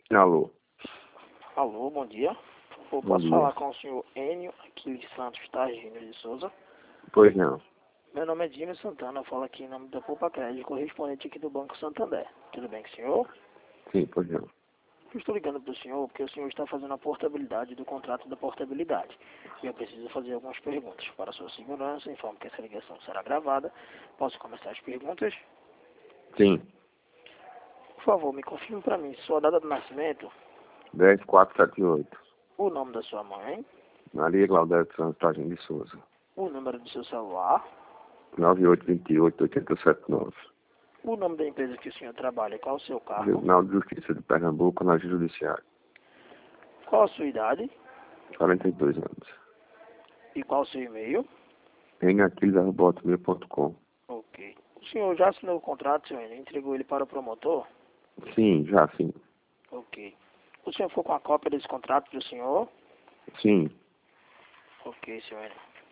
Alô, Alô, bom dia. Eu bom posso dia. falar com o senhor Enio Aquiles Santos Targino de Souza? Pois não. Meu nome é Dino Santana, eu falo aqui em nome da Poupa Crédito, correspondente aqui do Banco Santander. Tudo bem com o senhor? Sim, pois não. Eu estou ligando para o senhor porque o senhor está fazendo a portabilidade do contrato da portabilidade. E eu preciso fazer algumas perguntas. Para a sua segurança, informo que essa ligação será gravada. Posso começar as perguntas? Sim, Por favor, me confirme para mim sua data de nascimento, 10478. o nome da sua mãe, Maria Claudete Santos Targino de Souza. o número do seu celular, 9828-8079. o nome da empresa que o senhor trabalha, qual o seu cargo, Tribunal de Justiça de Pernambuco, na Judiciária. qual a sua idade 42 anos. e qual o seu e-mail. naquiles.com. Ok. O senhor já assinou o contrato, senhor? Entregou ele para o promotor? Sim, já sim. Ok. O senhor ficou com a cópia desse contrato do senhor? Sim. Ok, senhor.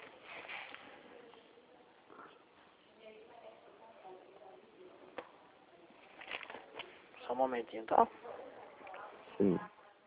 Só um momentinho, tá? Sim.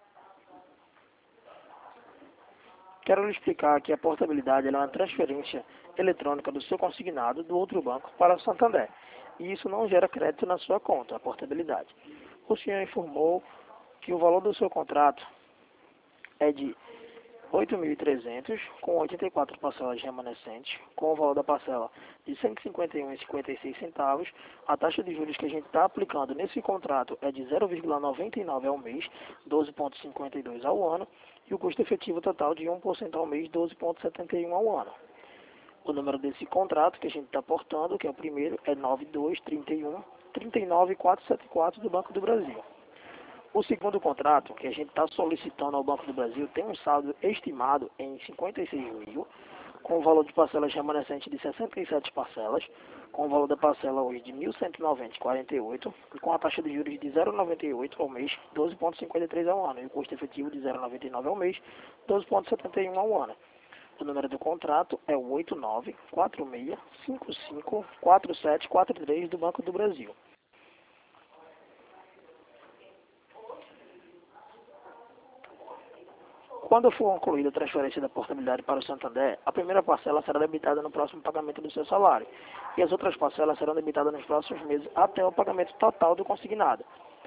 Quero lhe explicar que a portabilidade ela é uma transferência eletrônica do seu consignado do outro banco para o Santander. E isso não gera crédito na sua conta, a portabilidade. O senhor informou que o valor do seu contrato é de 8.300, com 84 parcelas remanescentes, com o valor da parcela de R$ 151,56. A taxa de juros que a gente está aplicando nesse contrato é de 0,99 ao mês, 12,52 ao ano, e o custo efetivo total de 1% ao mês, 12,71 ao ano. O número desse contrato que a gente está portando, que é o primeiro, é 9231 39474 do Banco do Brasil. O segundo contrato, que a gente está solicitando ao Banco do Brasil, tem um saldo estimado em 56 mil, com o valor de parcelas remanescente de 67 parcelas, com o valor da parcela hoje de 1.190,48 e com a taxa de juros de 0,98 ao mês, 12,53 ao ano, e o custo efetivo de 0,99 ao mês, 12,71 ao ano. O número do contrato é o 8946554743 do Banco do Brasil. Quando for concluída a transferência da portabilidade para o Santander, a primeira parcela será debitada no próximo pagamento do seu salário e as outras parcelas serão debitadas nos próximos meses até o pagamento total do consignado.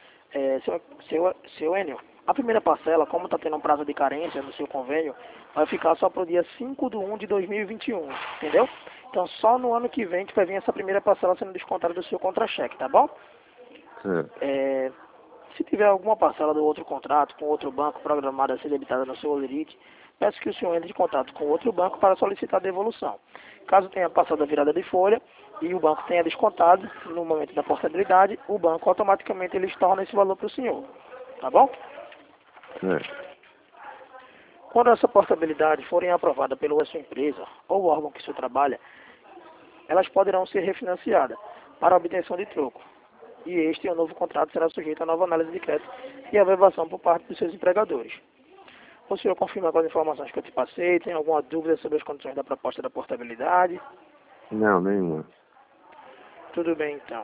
Seu Enio, a primeira parcela, como está tendo um prazo de carência no seu convênio, vai ficar só para o dia 5/1 de 2021, entendeu? Então só no ano que vem que vai vir essa primeira parcela sendo descontada do seu contra-cheque, tá bom? Certo. Se tiver alguma parcela do outro contrato com outro banco programada a ser debitada no seu holerite, peço que o senhor entre em contato com outro banco para solicitar a devolução. Caso tenha passado a virada de folha e o banco tenha descontado no momento da portabilidade, o banco automaticamente ele torna esse valor para o senhor. Tá bom? Certo. Quando essa portabilidade forem aprovada pela sua empresa ou o órgão que o senhor trabalha, elas poderão ser refinanciadas para a obtenção de troco. E este o novo contrato será sujeito a nova análise de crédito e averbação por parte dos seus empregadores. O senhor confirma com as informações que eu te passei? Tem alguma dúvida sobre as condições da proposta da portabilidade? Não, nenhuma. Tudo bem, então.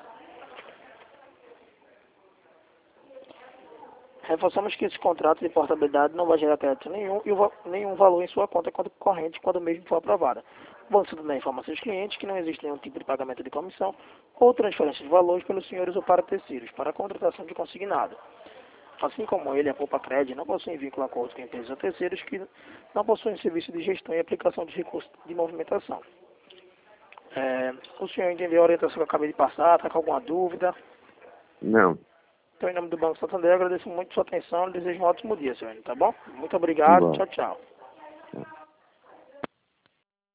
Reforçamos que esse contrato de portabilidade não vai gerar crédito nenhum e nenhum valor em sua conta corrente quando mesmo for aprovada. O Banco Santander informa aos seus clientes que não existe nenhum tipo de pagamento de comissão ou transferência de valores pelos senhores ou para terceiros para a contratação de consignado. Assim como ele, a Poupa Crédito não possui vínculo a acordo com empresas ou terceiros que não possuem serviço de gestão e aplicação de recursos de movimentação. O senhor entendeu a orientação que eu acabei de passar? Está com alguma dúvida? Não. Então, em nome do Banco Santander, eu agradeço muito a sua atenção e desejo um ótimo dia, senhor. Tá bom? Muito obrigado. Igual. Tchau, tchau.